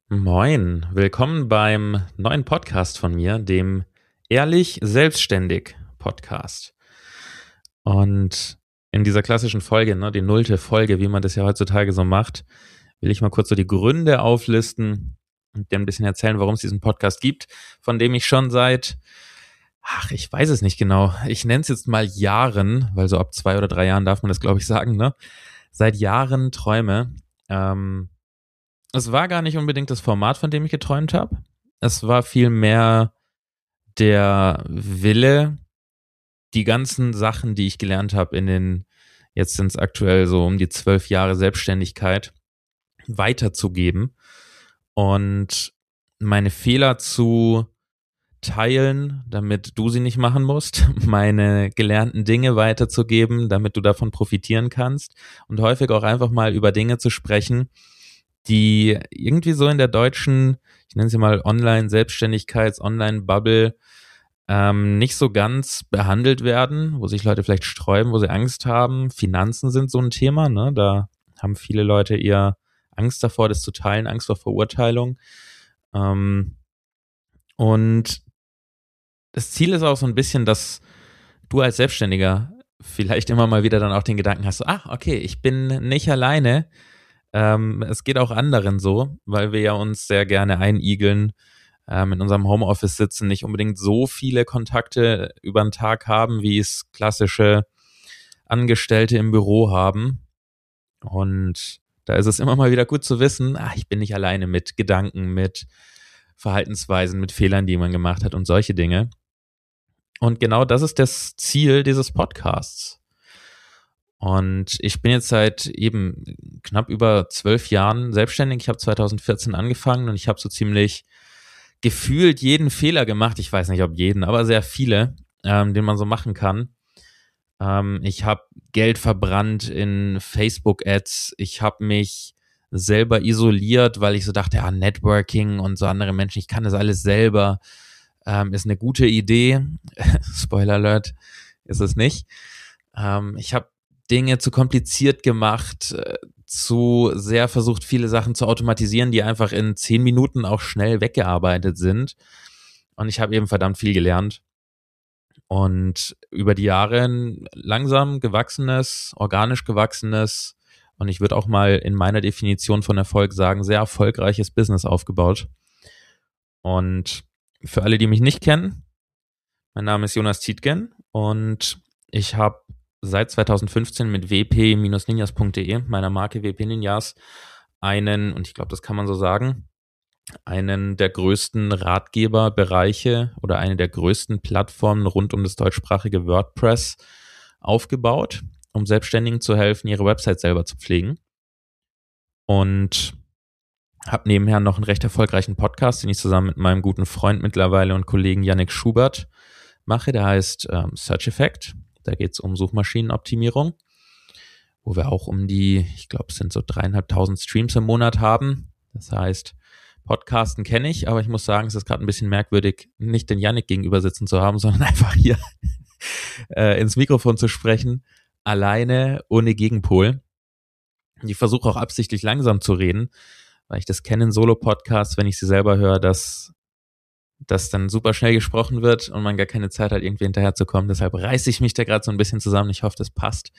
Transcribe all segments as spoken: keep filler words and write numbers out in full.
Moin, willkommen beim neuen Podcast von mir, dem Ehrlich Selbstständig Podcast. Und in dieser klassischen Folge, ne, die nullte Folge, wie man das ja heutzutage so macht, will ich mal kurz so die Gründe auflisten und dir ein bisschen erzählen, warum es diesen Podcast gibt, von dem ich schon seit, ach, ich weiß es nicht genau, ich nenne es jetzt mal Jahren, weil so ab zwei oder drei Jahren darf man das, glaube ich, sagen, ne, seit Jahren träume. Ähm, Es war gar nicht unbedingt das Format, von dem ich geträumt habe. Es war vielmehr der Wille, die ganzen Sachen, die ich gelernt habe in den, jetzt sind es aktuell so um die zwölf Jahre Selbstständigkeit, weiterzugeben und meine Fehler zu teilen, damit du sie nicht machen musst, meine gelernten Dinge weiterzugeben, damit du davon profitieren kannst und häufig auch einfach mal über Dinge zu sprechen, die irgendwie so in der deutschen, ich nenne sie mal Online-Selbstständigkeits-, Online-Bubble ähm, nicht so ganz behandelt werden, wo sich Leute vielleicht sträuben, wo sie Angst haben. Finanzen sind so ein Thema, ne? Da haben viele Leute eher Angst davor, das zu teilen, Angst vor Verurteilung. Ähm, und das Ziel ist auch so ein bisschen, dass du als Selbstständiger vielleicht immer mal wieder dann auch den Gedanken hast, so, ach, okay, ich bin nicht alleine. Ähm, es geht auch anderen so, weil wir ja uns sehr gerne einigeln, ähm, in unserem Homeoffice sitzen, nicht unbedingt so viele Kontakte über den Tag haben, wie es klassische Angestellte im Büro haben. Und da ist es immer mal wieder gut zu wissen, ach, ich bin nicht alleine mit Gedanken, mit Verhaltensweisen, mit Fehlern, die man gemacht hat und solche Dinge. Und genau das ist das Ziel dieses Podcasts. Und ich bin jetzt seit eben knapp über zwölf Jahren selbstständig. Ich habe zweitausendvierzehn angefangen und ich habe so ziemlich gefühlt jeden Fehler gemacht. Ich weiß nicht, ob jeden, aber sehr viele, ähm, den man so machen kann. Ähm, ich habe Geld verbrannt in Facebook-Ads. Ich habe mich selber isoliert, weil ich so dachte, ja, Networking und so andere Menschen, ich kann das alles selber. Ähm, ist eine gute Idee. Spoiler Alert, ist es nicht. Ähm, ich habe Dinge zu kompliziert gemacht, äh, zu sehr versucht, viele Sachen zu automatisieren, die einfach in zehn Minuten auch schnell weggearbeitet sind. Und ich habe eben verdammt viel gelernt. Und über die Jahre ein langsam gewachsenes, organisch gewachsenes und ich würde auch mal in meiner Definition von Erfolg sagen, sehr erfolgreiches Business aufgebaut. Und für alle, die mich nicht kennen, mein Name ist Jonas Tietgen und ich habe seit zweitausendfünfzehn mit w p ninjas punkt d e, meiner Marke W P Ninjas, einen, und ich glaube, das kann man so sagen, einen der größten Ratgeberbereiche oder eine der größten Plattformen rund um das deutschsprachige WordPress aufgebaut, um Selbstständigen zu helfen, ihre Website selber zu pflegen. Und habe nebenher noch einen recht erfolgreichen Podcast, den ich zusammen mit meinem guten Freund mittlerweile und Kollegen Yannick Schubert mache. Der heißt ähm, Search Effect. Da geht es um Suchmaschinenoptimierung, wo wir auch um die, ich glaube, es sind so dreieinhalbtausend Streams im Monat haben. Das heißt, Podcasten kenne ich, aber ich muss sagen, es ist gerade ein bisschen merkwürdig, nicht den Yannick gegenüber sitzen zu haben, sondern einfach hier äh, ins Mikrofon zu sprechen, alleine, ohne Gegenpol. Ich versuche auch absichtlich langsam zu reden, weil ich das kenne in Solo-Podcasts, wenn ich sie selber höre, dass dass dann super schnell gesprochen wird und man gar keine Zeit hat, irgendwie hinterherzukommen. Deshalb reiße ich mich da gerade so ein bisschen zusammen. Ich hoffe, das passt.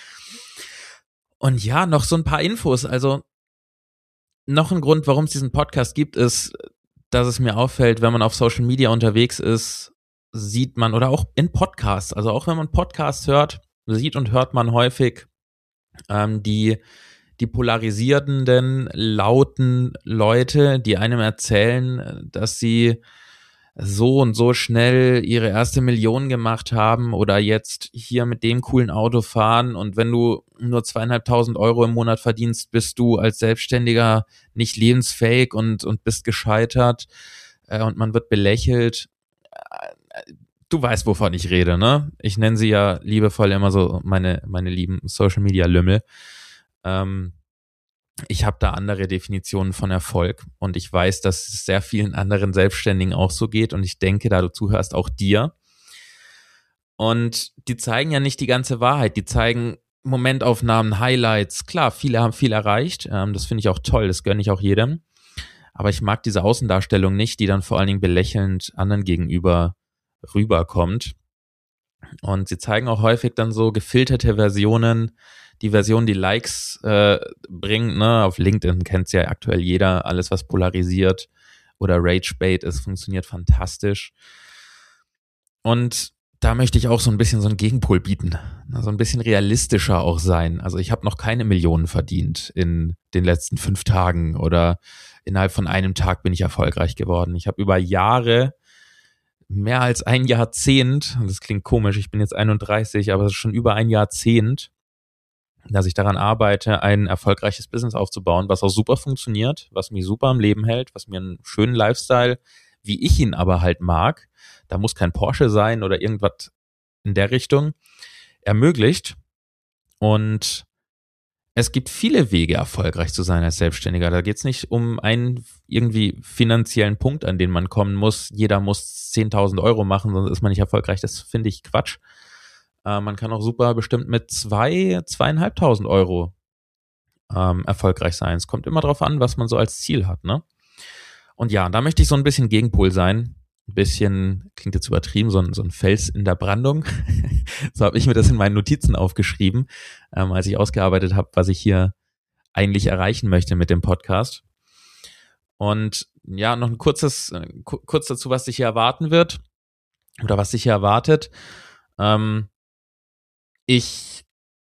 Und ja, noch so ein paar Infos. Also noch ein Grund, warum es diesen Podcast gibt, ist, dass es mir auffällt, wenn man auf Social Media unterwegs ist, sieht man, oder auch in Podcasts, also auch wenn man Podcasts hört, sieht und hört man häufig ähm, die die polarisierenden, lauten Leute, die einem erzählen, dass sie so und so schnell ihre erste Million gemacht haben oder jetzt hier mit dem coolen Auto fahren und wenn du nur zweieinhalbtausend Euro im Monat verdienst, bist du als Selbstständiger nicht lebensfähig und, und bist gescheitert äh, und man wird belächelt. Du weißt, wovon ich rede, ne? Ich nenne sie ja liebevoll immer so meine, meine lieben Social-Media-Lümmel. Ähm, Ich habe da andere Definitionen von Erfolg und ich weiß, dass es sehr vielen anderen Selbstständigen auch so geht und ich denke, da du zuhörst, auch dir. Und die zeigen ja nicht die ganze Wahrheit, die zeigen Momentaufnahmen, Highlights. Klar, viele haben viel erreicht, ähm, das finde ich auch toll, das gönne ich auch jedem. Aber ich mag diese Außendarstellung nicht, die dann vor allen Dingen belächelnd anderen gegenüber rüberkommt. Und sie zeigen auch häufig dann so gefilterte Versionen, die Version, die Likes äh, bringt. Ne? Auf LinkedIn kennt es ja aktuell jeder, alles was polarisiert oder Ragebait ist, funktioniert fantastisch. Und da möchte ich auch so ein bisschen so einen Gegenpol bieten, so ein bisschen realistischer auch sein. Also ich habe noch keine Millionen verdient in den letzten fünf Tagen oder innerhalb von einem Tag bin ich erfolgreich geworden. Ich habe über Jahre, mehr als ein Jahrzehnt, und das klingt komisch, ich bin jetzt einunddreißig, aber es ist schon über ein Jahrzehnt, dass ich daran arbeite, ein erfolgreiches Business aufzubauen, was auch super funktioniert, was mich super am Leben hält, was mir einen schönen Lifestyle, wie ich ihn aber halt mag, da muss kein Porsche sein oder irgendwas in der Richtung, ermöglicht. Und es gibt viele Wege, erfolgreich zu sein als Selbstständiger. Da geht es nicht um einen irgendwie finanziellen Punkt, an den man kommen muss. Jeder muss zehntausend Euro machen, sonst ist man nicht erfolgreich. Das finde ich Quatsch. Äh, man kann auch super bestimmt mit zwei, zweieinhalbtausend Euro ähm, erfolgreich sein. Es kommt immer darauf an, was man so als Ziel hat, ne? Und ja, da möchte ich so ein bisschen Gegenpol sein. Ein bisschen, klingt jetzt übertrieben, so ein, so ein Fels in der Brandung. So habe ich mir das in meinen Notizen aufgeschrieben, ähm, als ich ausgearbeitet habe, was ich hier eigentlich erreichen möchte mit dem Podcast. Und ja, noch ein kurzes, äh, kurz dazu, was dich hier erwarten wird oder was dich hier erwartet. Ähm, ich,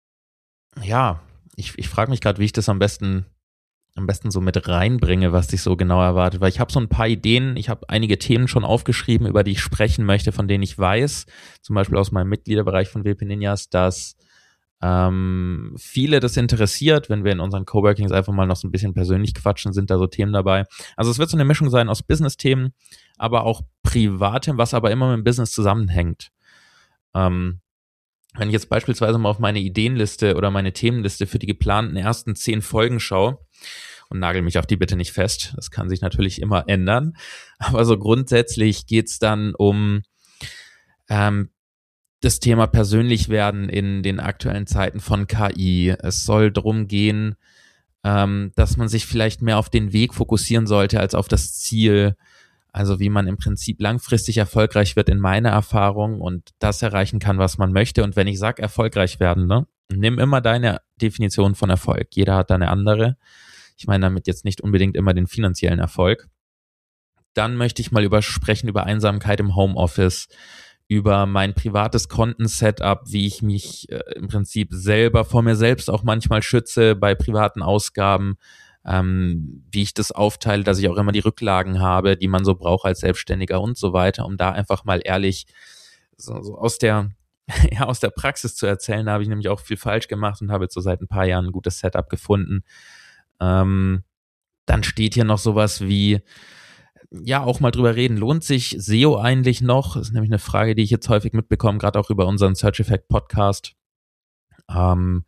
ja, ich, ich frage mich gerade, wie ich das am besten am besten so mit reinbringe, was dich so genau erwartet, weil ich habe so ein paar Ideen, ich habe einige Themen schon aufgeschrieben, über die ich sprechen möchte, von denen ich weiß, zum Beispiel aus meinem Mitgliederbereich von W P Ninjas, dass ähm, viele das interessiert, wenn wir in unseren Coworkings einfach mal noch so ein bisschen persönlich quatschen, sind da so Themen dabei. Also es wird so eine Mischung sein aus Business-Themen, aber auch Privatem, was aber immer mit dem Business zusammenhängt. Ähm, wenn ich jetzt beispielsweise mal auf meine Ideenliste oder meine Themenliste für die geplanten ersten zehn Folgen schaue, und nagel mich auf die bitte nicht fest, das kann sich natürlich immer ändern, aber so grundsätzlich geht's dann um ähm, das Thema persönlich werden in den aktuellen Zeiten von K I. Es soll darum gehen, ähm, dass man sich vielleicht mehr auf den Weg fokussieren sollte als auf das Ziel. Also wie man im Prinzip langfristig erfolgreich wird in meiner Erfahrung und das erreichen kann, was man möchte. Und wenn ich sage erfolgreich werden, ne, nimm immer deine Definition von Erfolg. Jeder hat da eine andere. Ich meine damit jetzt nicht unbedingt immer den finanziellen Erfolg. Dann möchte ich mal über sprechen über Einsamkeit im Homeoffice, über mein privates Konten-Setup, wie ich mich äh, im Prinzip selber vor mir selbst auch manchmal schütze bei privaten Ausgaben, ähm, wie ich das aufteile, dass ich auch immer die Rücklagen habe, die man so braucht als Selbstständiger und so weiter, um da einfach mal ehrlich so, so aus der ja, aus der Praxis zu erzählen. Da habe ich nämlich auch viel falsch gemacht und habe jetzt so seit ein paar Jahren ein gutes Setup gefunden. Ähm, dann steht hier noch sowas wie, ja, auch mal drüber reden, lohnt sich S E O eigentlich noch? Das ist nämlich eine Frage, die ich jetzt häufig mitbekomme, gerade auch über unseren Search Effect Podcast. Ähm,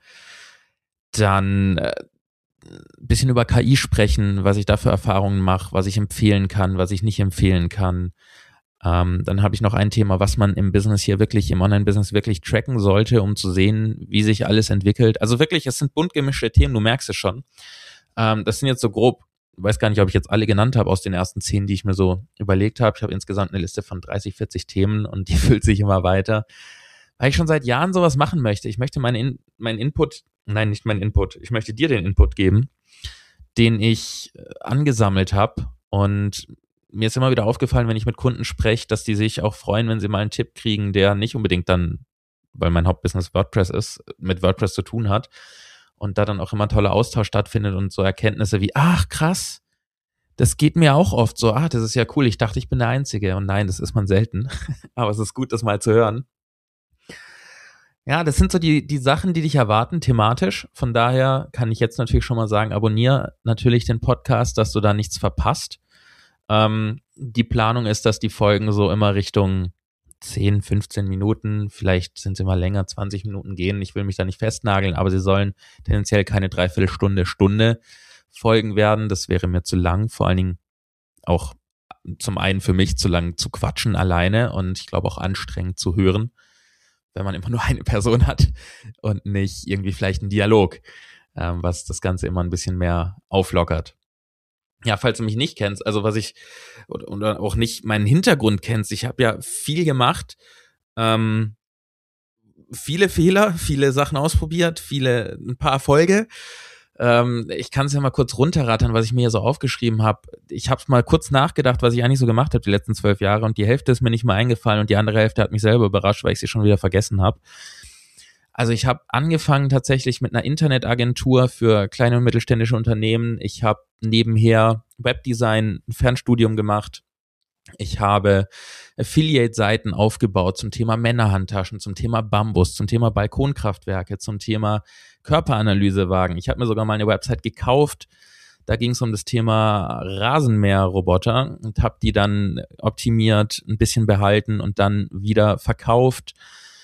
dann äh, ein bisschen über K I sprechen, was ich da für Erfahrungen mache, was ich empfehlen kann, was ich nicht empfehlen kann. Ähm, dann habe ich noch ein Thema, was man im Business hier wirklich, im Online-Business wirklich tracken sollte, um zu sehen, wie sich alles entwickelt. Also wirklich, es sind bunt gemischte Themen, du merkst es schon. Ähm, das sind jetzt so grob, ich weiß gar nicht, ob ich jetzt alle genannt habe aus den ersten zehn, die ich mir so überlegt habe. Ich habe insgesamt eine Liste von dreißig, vierzig Themen und die füllt sich immer weiter, weil ich schon seit Jahren sowas machen möchte. Ich möchte meinen In- mein Input, nein, nicht meinen Input, ich möchte dir den Input geben, den ich äh, angesammelt habe. Und mir ist immer wieder aufgefallen, wenn ich mit Kunden spreche, dass die sich auch freuen, wenn sie mal einen Tipp kriegen, der nicht unbedingt dann, weil mein Hauptbusiness WordPress ist, mit WordPress zu tun hat. Und da dann auch immer ein toller Austausch stattfindet und so Erkenntnisse wie, ach krass, das geht mir auch oft so, ah, das ist ja cool, ich dachte, ich bin der Einzige. Und nein, das ist man selten. Aber es ist gut, das mal zu hören. Ja, das sind so die, die Sachen, die dich erwarten, thematisch. Von daher kann ich jetzt natürlich schon mal sagen, abonniere natürlich den Podcast, dass du da nichts verpasst. Ähm, die Planung ist, dass die Folgen so immer Richtung zehn, fünfzehn Minuten, vielleicht sind sie mal länger, zwanzig Minuten gehen. Ich will mich da nicht festnageln, aber sie sollen tendenziell keine Dreiviertelstunde, Stunde Folgen werden. Das wäre mir zu lang, vor allen Dingen auch zum einen für mich zu lang zu quatschen alleine und ich glaube auch anstrengend zu hören, wenn man immer nur eine Person hat und nicht irgendwie vielleicht einen Dialog, ähm, was das Ganze immer ein bisschen mehr auflockert. ja, falls du mich nicht kennst, also was ich, oder, oder auch nicht meinen Hintergrund kennst, ich habe ja viel gemacht, ähm, viele Fehler, viele Sachen ausprobiert, viele, ein paar Erfolge. Ähm, ich kann es ja mal kurz runterrattern, was ich mir hier so aufgeschrieben habe. Ich habe mal kurz nachgedacht, was ich eigentlich so gemacht habe die letzten zwölf Jahre und die Hälfte ist mir nicht mal eingefallen und die andere Hälfte hat mich selber überrascht, weil ich sie schon wieder vergessen habe. Also ich habe angefangen tatsächlich mit einer Internetagentur für kleine und mittelständische Unternehmen. Ich habe nebenher Webdesign, ein Fernstudium gemacht. Ich habe Affiliate-Seiten aufgebaut zum Thema Männerhandtaschen, zum Thema Bambus, zum Thema Balkonkraftwerke, zum Thema Körperanalysewagen. Ich habe mir sogar mal eine Website gekauft. Da ging es um das Thema Rasenmäherroboter und habe die dann optimiert, ein bisschen behalten und dann wieder verkauft.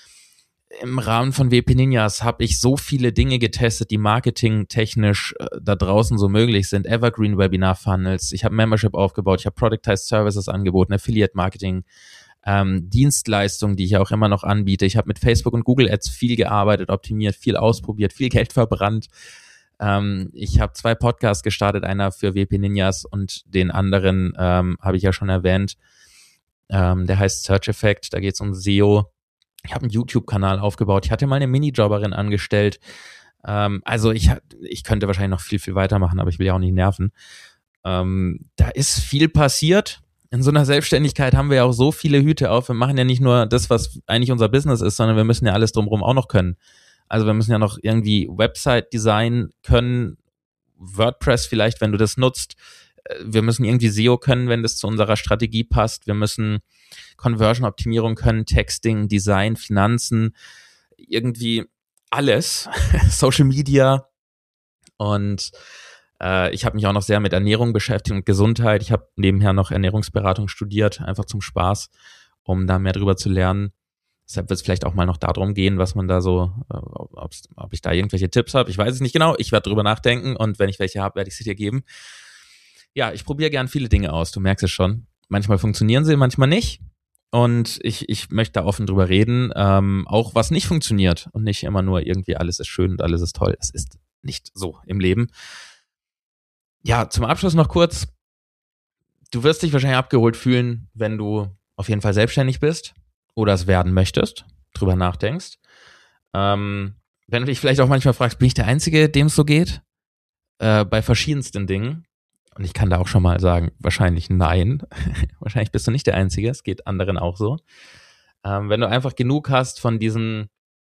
Im Rahmen von W P Ninjas habe ich so viele Dinge getestet, die marketingtechnisch äh, da draußen so möglich sind. Evergreen Webinar Funnels, ich habe Membership aufgebaut, ich habe Productized Services angeboten, Affiliate Marketing, ähm, Dienstleistungen, die ich auch immer noch anbiete. Ich habe mit Facebook und Google Ads viel gearbeitet, optimiert, viel ausprobiert, viel Geld verbrannt. Ähm, ich habe zwei Podcasts gestartet, einer für W P Ninjas und den anderen ähm, habe ich ja schon erwähnt. Ähm, der heißt Search Effect, da geht es um S E O. Ich habe einen YouTube-Kanal aufgebaut. Ich hatte mal eine Minijobberin angestellt. Ähm, also ich, ich könnte wahrscheinlich noch viel, viel weitermachen, aber ich will ja auch nicht nerven. Ähm, da ist viel passiert. In so einer Selbstständigkeit haben wir ja auch so viele Hüte auf. Wir machen ja nicht nur das, was eigentlich unser Business ist, sondern wir müssen ja alles drumherum auch noch können. Also wir müssen ja noch irgendwie Website-Design können, WordPress vielleicht, wenn du das nutzt. Wir müssen irgendwie S E O können, wenn das zu unserer Strategie passt. Wir müssen Conversion-Optimierung können, Texting, Design, Finanzen, irgendwie alles. Social Media. Und äh, ich habe mich auch noch sehr mit Ernährung beschäftigt und Gesundheit. Ich habe nebenher noch Ernährungsberatung studiert, einfach zum Spaß, um da mehr drüber zu lernen. Deshalb wird es vielleicht auch mal noch darum gehen, was man da so, äh, ob ich da irgendwelche Tipps habe. Ich weiß es nicht genau. Ich werde drüber nachdenken und wenn ich welche habe, werde ich sie dir geben. Ja, ich probiere gern viele Dinge aus, du merkst es schon. Manchmal funktionieren sie, manchmal nicht. Und ich, ich möchte da offen drüber reden, ähm, auch was nicht funktioniert und nicht immer nur irgendwie alles ist schön und alles ist toll. Es ist nicht so im Leben. Ja, zum Abschluss noch kurz. Du wirst dich wahrscheinlich abgeholt fühlen, wenn du auf jeden Fall selbstständig bist oder es werden möchtest, drüber nachdenkst. Ähm, wenn du dich vielleicht auch manchmal fragst, bin ich der Einzige, dem es so geht? Äh, bei verschiedensten Dingen. Und ich kann da auch schon mal sagen, wahrscheinlich nein. Wahrscheinlich bist du nicht der Einzige, es geht anderen auch so. Ähm, wenn du einfach genug hast von diesen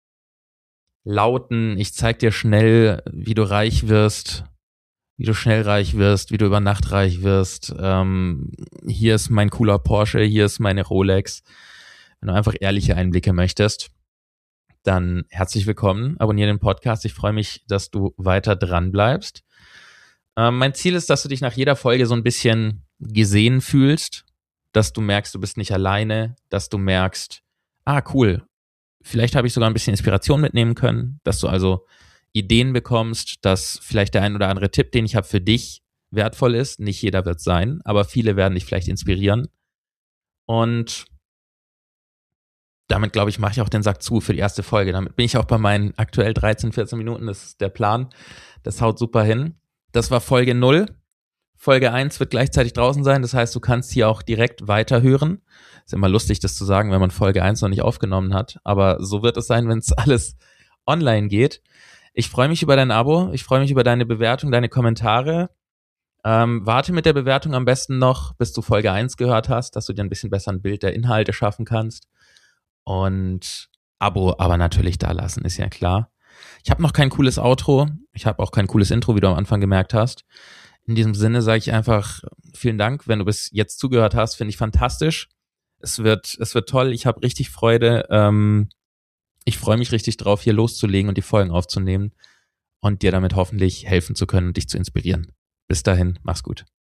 lauten, ich zeig dir schnell, wie du reich wirst, wie du schnell reich wirst, wie du über Nacht reich wirst. Ähm, hier ist mein cooler Porsche, hier ist meine Rolex. Wenn du einfach ehrliche Einblicke möchtest, dann herzlich willkommen, abonniere den Podcast. Ich freue mich, dass du weiter dran bleibst. Ähm, mein Ziel ist, dass du dich nach jeder Folge so ein bisschen gesehen fühlst, dass du merkst, du bist nicht alleine, dass du merkst, ah cool, vielleicht habe ich sogar ein bisschen Inspiration mitnehmen können, dass du also Ideen bekommst, dass vielleicht der ein oder andere Tipp, den ich habe für dich, wertvoll ist. Nicht jeder wird sein, aber viele werden dich vielleicht inspirieren. Und damit, glaube ich, mache ich auch den Sack zu für die erste Folge. Damit bin ich auch bei meinen aktuell dreizehn, vierzehn Minuten. Das ist der Plan. Das haut super hin. Das war Folge null. Folge eins wird gleichzeitig draußen sein. Das heißt, du kannst hier auch direkt weiterhören. Ist immer lustig, das zu sagen, wenn man Folge eins noch nicht aufgenommen hat. Aber so wird es sein, wenn es alles online geht. Ich freue mich über dein Abo. Ich freue mich über deine Bewertung, deine Kommentare. Ähm, warte mit der Bewertung am besten noch, bis du Folge eins gehört hast, dass du dir ein bisschen besser ein Bild der Inhalte schaffen kannst. Und Abo aber natürlich da lassen, ist ja klar. Ich habe noch kein cooles Outro. Ich habe auch kein cooles Intro, wie du am Anfang gemerkt hast. In diesem Sinne sage ich einfach vielen Dank, wenn du bis jetzt zugehört hast. Finde ich fantastisch. Es wird, es wird toll. Ich habe richtig Freude. Ähm, ich freue mich richtig drauf, hier loszulegen und die Folgen aufzunehmen und dir damit hoffentlich helfen zu können und dich zu inspirieren. Bis dahin, mach's gut.